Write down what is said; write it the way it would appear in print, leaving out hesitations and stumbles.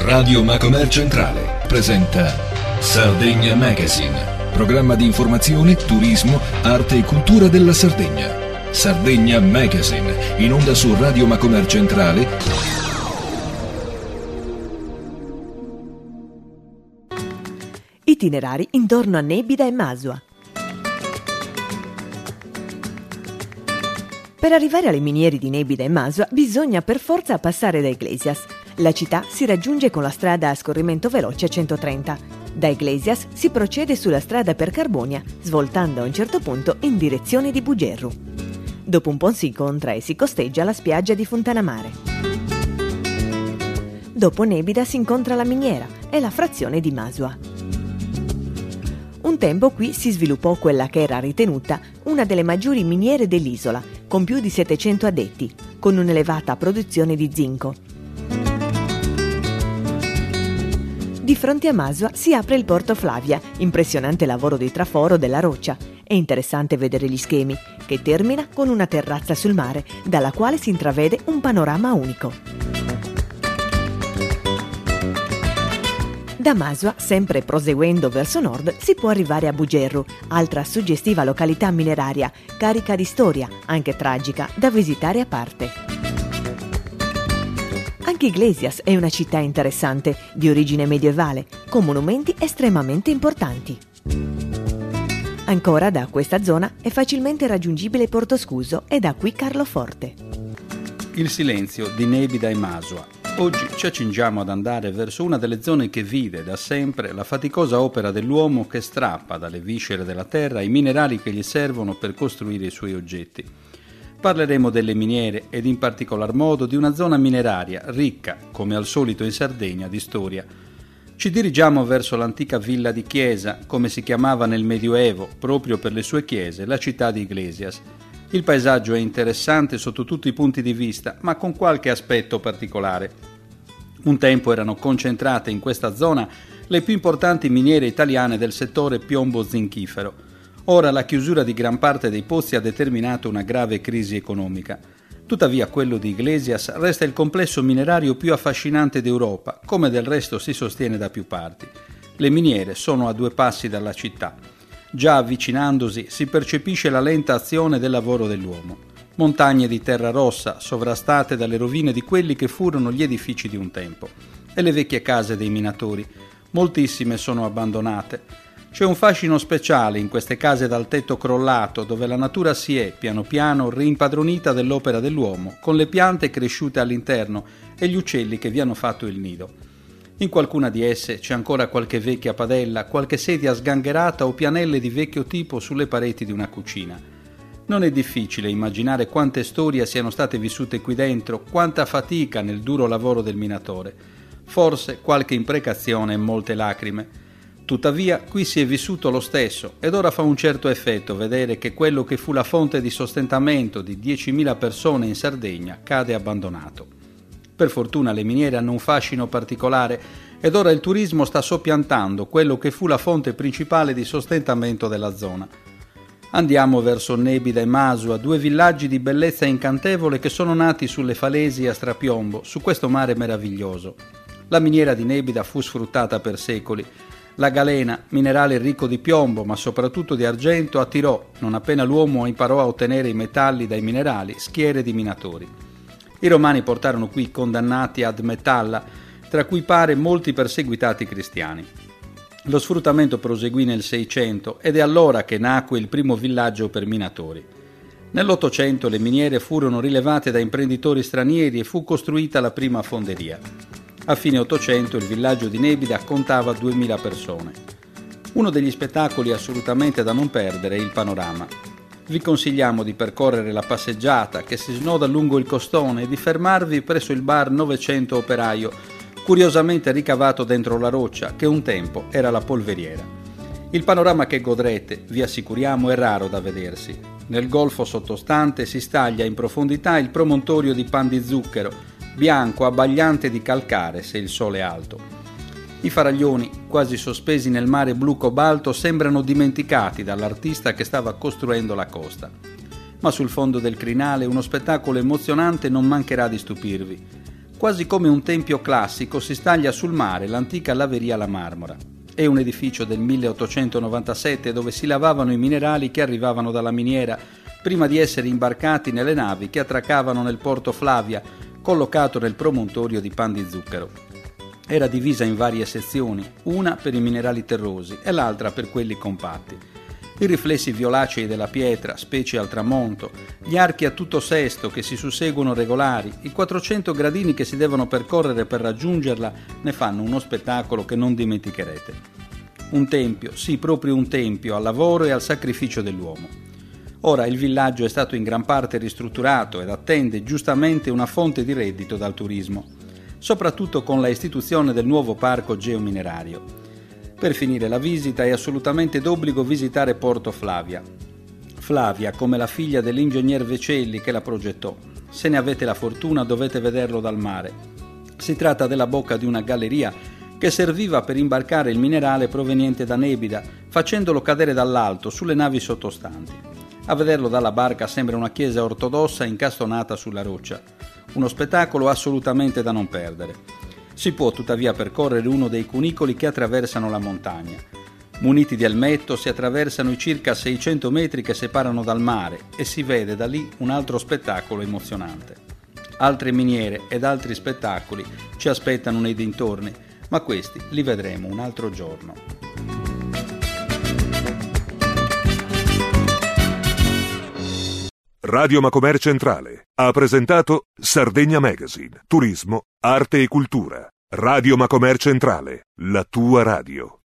Radio Macomer Centrale presenta Sardegna Magazine, programma di informazione, turismo, arte e cultura della Sardegna. Sardegna Magazine, in onda su Radio Macomer Centrale. Itinerari intorno a Nebida e Masua. Per arrivare alle miniere di Nebida e Masua bisogna per forza passare da Iglesias. La città si raggiunge con la strada a scorrimento veloce 130. Da Iglesias si procede sulla strada per Carbonia, svoltando a un certo punto in direzione di Bugerru. Dopo un po' si incontra e si costeggia la spiaggia di Fontanamare. Dopo Nebida si incontra la miniera e la frazione di Masua. Un tempo qui si sviluppò quella che era ritenuta una delle maggiori miniere dell'isola, con più di 700 addetti, con un'elevata produzione di zinco. Di fronte a Masua si apre il Porto Flavia, impressionante lavoro di traforo della roccia. È interessante vedere gli schemi, che termina con una terrazza sul mare, dalla quale si intravede un panorama unico. Da Masua, sempre proseguendo verso nord, si può arrivare a Bugerru, altra suggestiva località mineraria, carica di storia, anche tragica, da visitare a parte. Anche Iglesias è una città interessante, di origine medievale, con monumenti estremamente importanti. Ancora da questa zona è facilmente raggiungibile Portoscuso e da qui Carloforte. Il silenzio di Nebida e Masua. Oggi ci accingiamo ad andare verso una delle zone che vive da sempre la faticosa opera dell'uomo che strappa dalle viscere della terra i minerali che gli servono per costruire i suoi oggetti. Parleremo delle miniere ed in particolar modo di una zona mineraria ricca, come al solito in Sardegna, di storia. Ci dirigiamo verso l'antica villa di Chiesa, come si chiamava nel Medioevo, proprio per le sue chiese, la città di Iglesias. Il paesaggio è interessante sotto tutti i punti di vista, ma con qualche aspetto particolare. Un tempo erano concentrate in questa zona le più importanti miniere italiane del settore piombo-zinchifero. Ora la chiusura di gran parte dei pozzi ha determinato una grave crisi economica. Tuttavia quello di Iglesias resta il complesso minerario più affascinante d'Europa, come del resto si sostiene da più parti. Le miniere sono a 2 passi dalla città. Già avvicinandosi si percepisce la lenta azione del lavoro dell'uomo. Montagne di terra rossa sovrastate dalle rovine di quelli che furono gli edifici di un tempo. E le vecchie case dei minatori. Moltissime sono abbandonate. C'è un fascino speciale in queste case dal tetto crollato, dove la natura si è, piano piano, rimpadronita dell'opera dell'uomo, con le piante cresciute all'interno e gli uccelli che vi hanno fatto il nido. In qualcuna di esse c'è ancora qualche vecchia padella, qualche sedia sgangherata o pianelle di vecchio tipo sulle pareti di una cucina. Non è difficile immaginare quante storie siano state vissute qui dentro, quanta fatica nel duro lavoro del minatore. Forse qualche imprecazione e molte lacrime. Tuttavia qui si è vissuto lo stesso ed ora fa un certo effetto vedere che quello che fu la fonte di sostentamento di 10.000 persone in Sardegna cade abbandonato. Per fortuna le miniere hanno un fascino particolare ed ora il turismo sta soppiantando quello che fu la fonte principale di sostentamento della zona. Andiamo verso Nebida e Masua, 2 villaggi di bellezza incantevole che sono nati sulle falesi a strapiombo, su questo mare meraviglioso. La miniera di Nebida fu sfruttata per secoli. La galena, minerale ricco di piombo ma soprattutto di argento, attirò, non appena l'uomo imparò a ottenere i metalli dai minerali, schiere di minatori. I romani portarono qui condannati ad metalla, tra cui pare molti perseguitati cristiani. Lo sfruttamento proseguì nel 600 ed è allora che nacque il primo villaggio per minatori. Nell'800 le miniere furono rilevate da imprenditori stranieri e fu costruita la prima fonderia. A fine 800 il villaggio di Nebida contava 2000 persone. Uno degli spettacoli assolutamente da non perdere è il panorama. Vi consigliamo di percorrere la passeggiata che si snoda lungo il costone e di fermarvi presso il bar 900 Operaio, curiosamente ricavato dentro la roccia, che un tempo era la polveriera. Il panorama che godrete, vi assicuriamo, è raro da vedersi. Nel golfo sottostante si staglia in profondità il promontorio di Pan di Zucchero, bianco abbagliante di calcare se il sole è alto. I faraglioni, quasi sospesi nel mare blu cobalto, sembrano dimenticati dall'artista che stava costruendo la costa. Ma sul fondo del crinale uno spettacolo emozionante non mancherà di stupirvi. Quasi come un tempio classico si staglia sul mare l'antica laveria alla Marmora. È un edificio del 1897 dove si lavavano i minerali che arrivavano dalla miniera prima di essere imbarcati nelle navi che attraccavano nel porto Flavia, collocato nel promontorio di Pan di Zucchero. Era divisa in varie sezioni, una per i minerali terrosi e l'altra per quelli compatti. I riflessi violacei della pietra, specie al tramonto, gli archi a tutto sesto che si susseguono regolari, i 400 gradini che si devono percorrere per raggiungerla ne fanno uno spettacolo che non dimenticherete. Un tempio, sì, proprio un tempio al lavoro e al sacrificio dell'uomo. Ora il villaggio è stato in gran parte ristrutturato ed attende giustamente una fonte di reddito dal turismo, soprattutto con la istituzione del nuovo parco geominerario. Per finire la visita è assolutamente d'obbligo visitare Porto Flavia. Flavia come la figlia dell'ingegner Vecelli che la progettò. Se ne avete la fortuna dovete vederlo dal mare. Si tratta della bocca di una galleria che serviva per imbarcare il minerale proveniente da Nebida, facendolo cadere dall'alto sulle navi sottostanti. A vederlo dalla barca sembra una chiesa ortodossa incastonata sulla roccia. Uno spettacolo assolutamente da non perdere. Si può tuttavia percorrere uno dei cunicoli che attraversano la montagna. Muniti di elmetto si attraversano i circa 600 metri che separano dal mare e si vede da lì un altro spettacolo emozionante. Altre miniere ed altri spettacoli ci aspettano nei dintorni, ma questi li vedremo un altro giorno. Radio Macomer Centrale ha presentato Sardegna Magazine, turismo, arte e cultura. Radio Macomer Centrale, la tua radio.